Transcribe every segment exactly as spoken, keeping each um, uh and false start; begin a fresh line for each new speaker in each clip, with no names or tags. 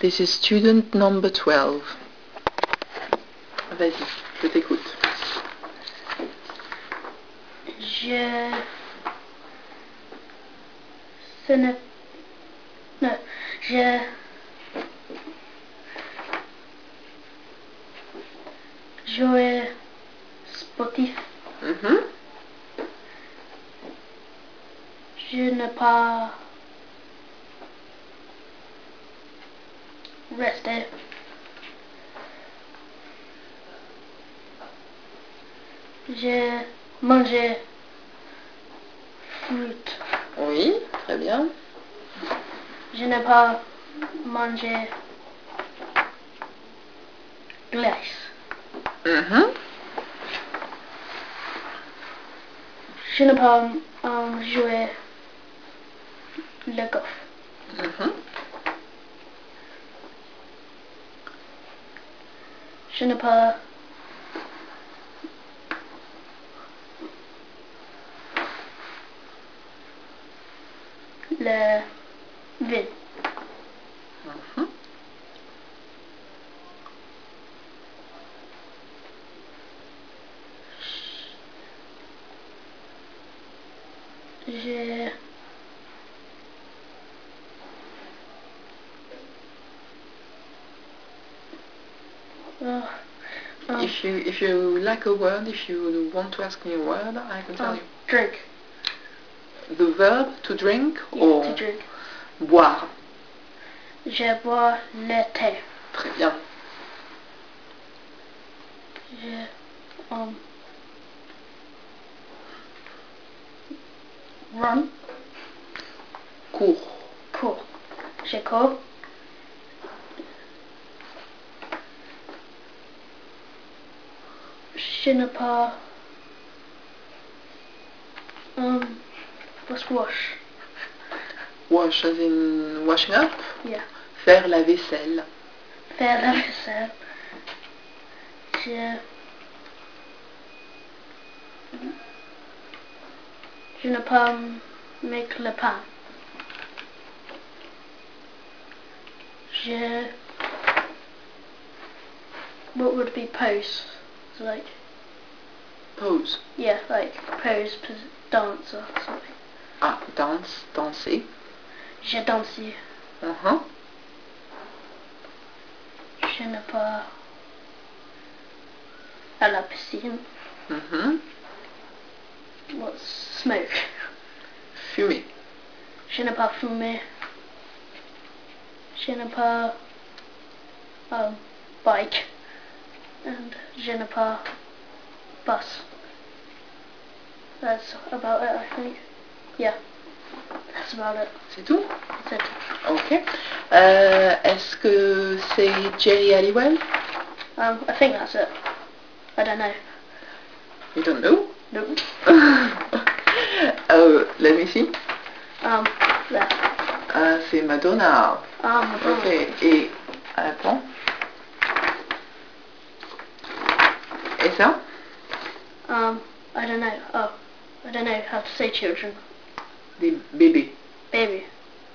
This is student number twelve. Vas-y, je t'écoute.
Je... Ce ne... Non, je... Jouer sportif.
Mm-hmm.
Je n'ai pas resté. J'ai mangé fruit.
Oui, très bien.
Je n'ai pas mangé glace.
Mm-hmm.
Je n'ai pas um, joué le golf.
Mm-hmm.
Je n'ai pas le vide.
Mm-hmm.
J'ai uh, um,
If you if you like a word, if you want to ask me a word, I can tell
um,
you.
drink.
The verb to drink
Yeah,
or
to drink.
boire.
Je bois le thé.
Très bien.
Je um, run.
Cours.
Cours. Je cours. Je n'ai pas um, what's wash?
Wash as in washing up.
Yeah.
Faire la vaisselle.
Faire la vaisselle. Je Je n'ai pas make le pain. Je What would be pose? So like
Pose.
yeah, like pose, pose, dance or something.
Ah, danse, danser.
J'ai dansé.
Uh-huh.
Je n'ai pas à la piscine.
Mm-hmm.
What's smoke?
Fumer.
Je n'ai pas fumé. Je n'ai pas um, bike. And je n'ai pas bus. That's about it, I think. Yeah, that's about it.
C'est tout?
That's it.
Ok. Euh, Est-ce que c'est Jerry Halliwell?
Um, I think that's it. I don't know.
You don't know?
Nope.
Oh, let me see.
Um, there.
Ah, c'est Madonna.
Um,
Ok. Et attends. Et ça?
um, I don't know. Oh, I don't know how to say children.
Des bébés.
Baby.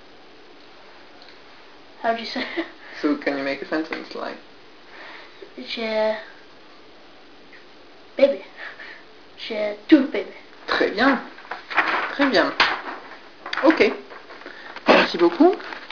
How do you say it?
So can you make a sentence like?
J'ai baby. J'ai two baby.
Très bien. Très bien. Ok. Merci beaucoup.